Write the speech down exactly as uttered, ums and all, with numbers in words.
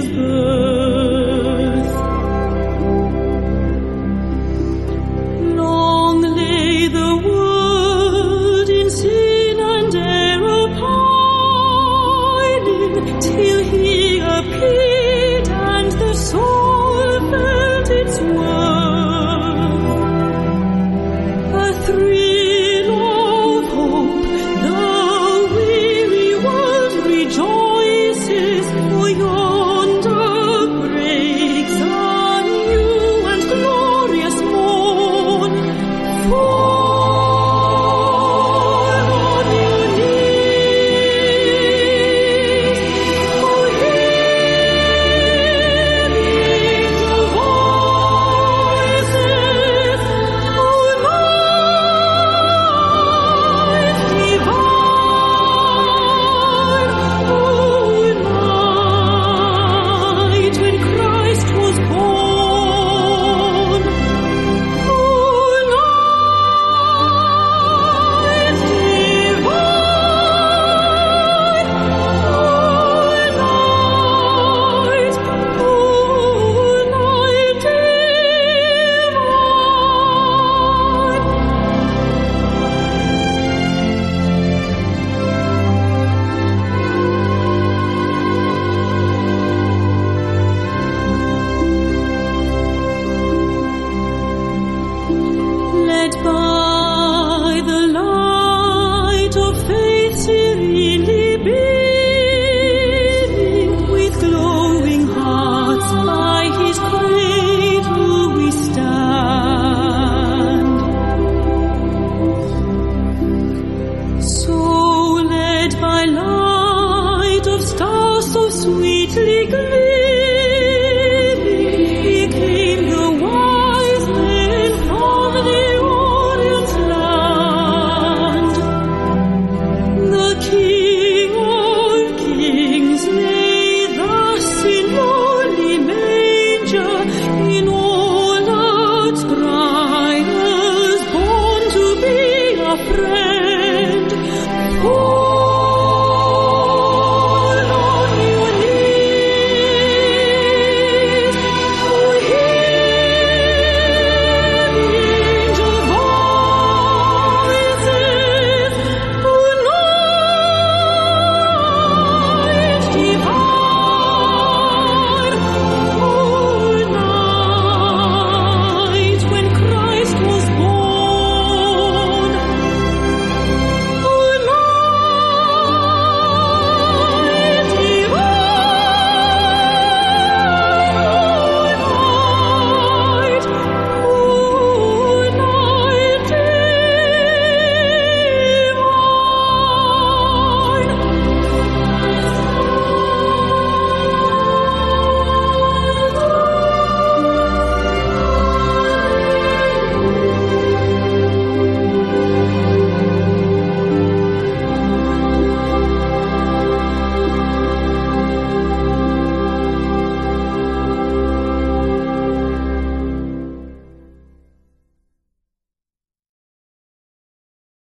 his birth. Long lay the world in sin and error pining, till he appeared and the soul felt its worth. A thrill of hope, the weary world rejoices, for yonder breaks a new and glorious morn. Fall on your knees, O hearing the voices, O light divine, O night when Christ was born, O night divine, O night, O night led by the light of faith serenely beaming, with glowing hearts by his cradle we stand. So led by light of stars so sweetly gleaming,